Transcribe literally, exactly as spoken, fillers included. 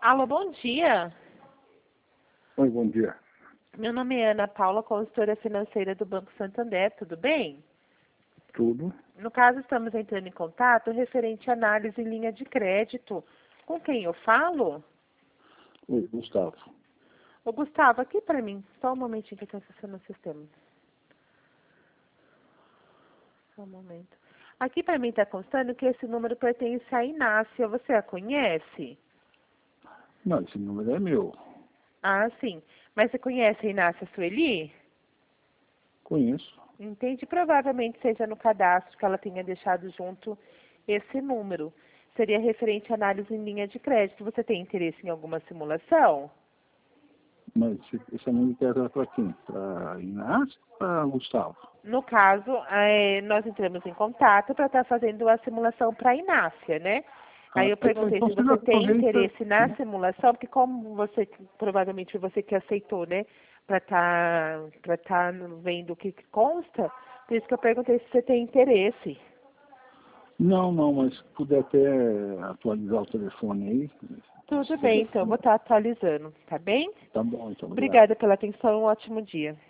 Alô, bom dia. Oi, bom dia. Meu nome é Ana Paula, consultora financeira do Banco Santander, tudo bem? Tudo? No caso, estamos entrando em contato referente à análise em linha de crédito. Com quem eu falo? Oi, Gustavo. Ô, Gustavo, aqui para mim, só um momentinho que eu estou acessando o sistema. Só um momento. Aqui para mim está constando que esse número pertence à Inácia. Você a conhece? Não, esse número é meu. Ah, sim. Mas você conhece a Inácia Sueli? Conheço. Entende? Provavelmente seja no cadastro que ela tenha deixado junto esse número. Seria referente à análise em linha de crédito. Você tem interesse em alguma simulação? Mas esse, esse número quer para quem? Para Inácio ou para Gustavo? No caso, eh, nós entramos em contato para estar fazendo a simulação para a Inácia, né? Aí Ah, eu então, perguntei então se você já você tem aproveita. interesse na simulação, porque como você, provavelmente você que aceitou, né? Para estar para estar vendo o que que consta, por isso que eu perguntei se você tem interesse. Não, não, mas se puder até atualizar o telefone aí. Tudo Esse bem, então, eu vou telefone. estar atualizando, tá bem? Tá bom, então, obrigado. Obrigada pela atenção, um ótimo dia.